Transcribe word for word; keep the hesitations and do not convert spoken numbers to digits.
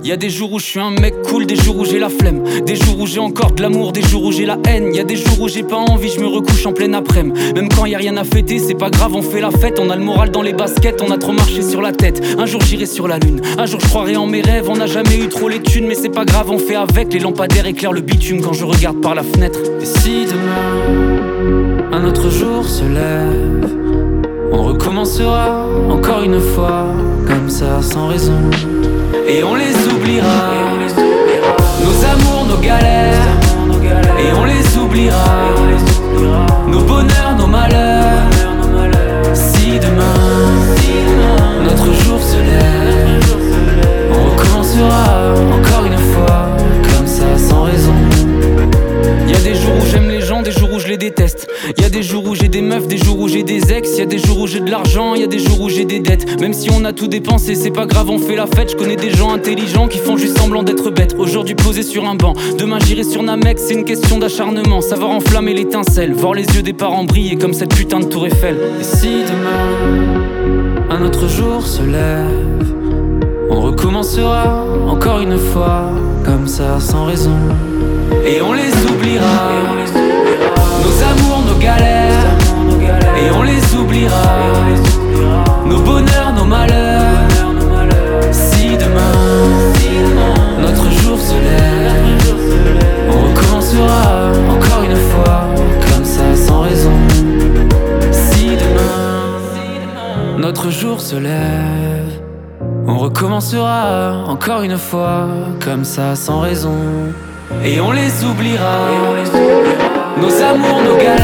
Y'a des jours où je suis un mec cool, des jours où j'ai la flemme, des jours où j'ai encore de l'amour, des jours où j'ai la haine. Y'a des jours où j'ai pas envie, je me recouche en pleine après-midi. Même quand y'a rien à fêter, c'est pas grave, on fait la fête. On a le moral dans les baskets, on a trop marché sur la tête. Un jour j'irai sur la lune, un jour je croirai en mes rêves. On n'a jamais eu trop les thunes, mais c'est pas grave, on fait avec. Les lampadaires éclairent le bitume quand je regarde par la fenêtre. Et si demain, un autre jour se lève, on recommencera encore une fois, comme ça, sans raison. Et on les oubliera, et on les oubliera. Nos amours, nos galères, nos amours, nos galères. Et on les oubliera, et on les oubliera. Nos bonheurs, nos malheurs, nos malheurs. Si demain, si demain notre jour se lève, on recommencera encore une fois, comme ça, sans raison. Y'a des jours où j'aime les gens, des jours où je les déteste. Y'a des jours où j'ai des meufs, des jours où j'ai des ex. Y'a des jours où j'ai de l'argent, y'a des jours où j'ai des dettes. Même si on a tout dépensé, c'est pas grave, on fait la fête. Je connais des gens intelligents qui font juste semblant d'être bêtes. Aujourd'hui posé sur un banc, demain j'irai sur Namek. C'est une question d'acharnement, savoir enflammer l'étincelle, voir les yeux des parents briller comme cette putain de tour Eiffel. Et si demain, un autre jour se lève, on recommencera encore une fois, comme ça, sans raison. Et on les oubliera, et on les oubliera. Nos amours, nos galères, nos amours, nos galères. Et on les oubliera, et on les oubliera. Nos bonheurs, nos malheurs, nos bonheurs, nos malheurs. Si demain, si demain notre jour se lève, on recommencera encore une fois, comme ça, sans raison. Si demain, si demain notre jour se lève, on recommencera encore une fois, comme ça, sans raison. Et on les oubliera, et on les oubliera. Nos amours, nos galères.